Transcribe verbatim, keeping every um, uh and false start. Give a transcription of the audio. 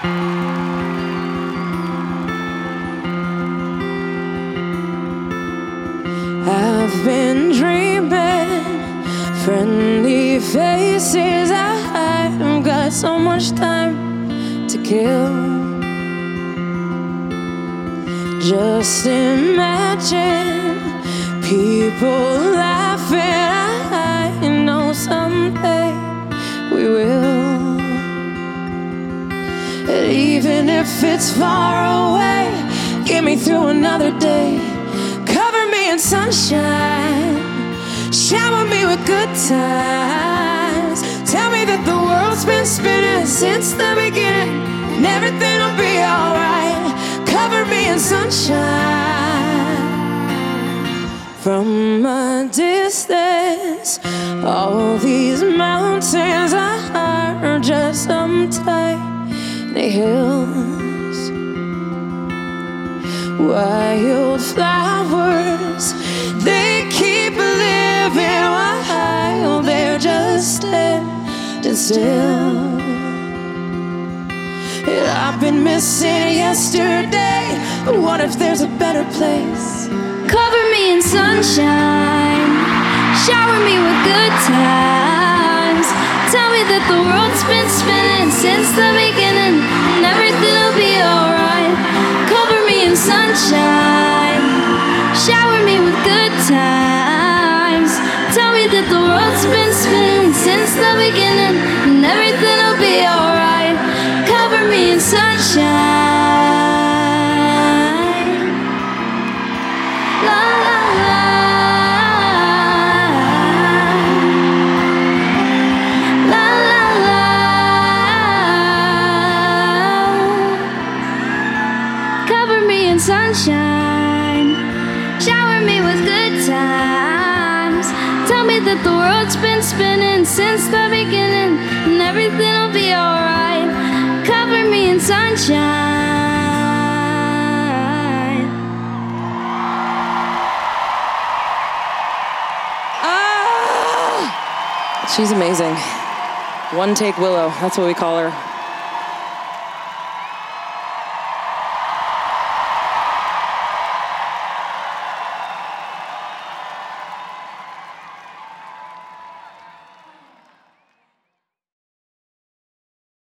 I've been dreaming, friendly faces. I've got so much time to kill. Just imagine people laughing. I know someday we will. And even if it's far away, get me through another day. Cover me in sunshine, shower me with good times. Tell me that the world's been spinning since the beginning, and everything will be alright. Cover me in sunshine. From a distance, all these mountains are just some tiny hills. Wildflowers, they keep living while they're just standing still. And I've been missing yesterday, but what if there's a better place? Cover me in sunshine, shower me with good times. Tell me that the world's been spinning since the beginning, and everything'll be alright. Cover me in sunshine, shower me with good times. Tell me that the world's been spinning since the beginning, and everything'll be alright. Cover me in sunshine. La la la. La la la. Cover me in sunshine, shower me with good times. Tell me that the world's been spinning since the beginning, and everything'll be alright. Cover me in sunshine. Ah! She's amazing. One take Willow, that's what we call her.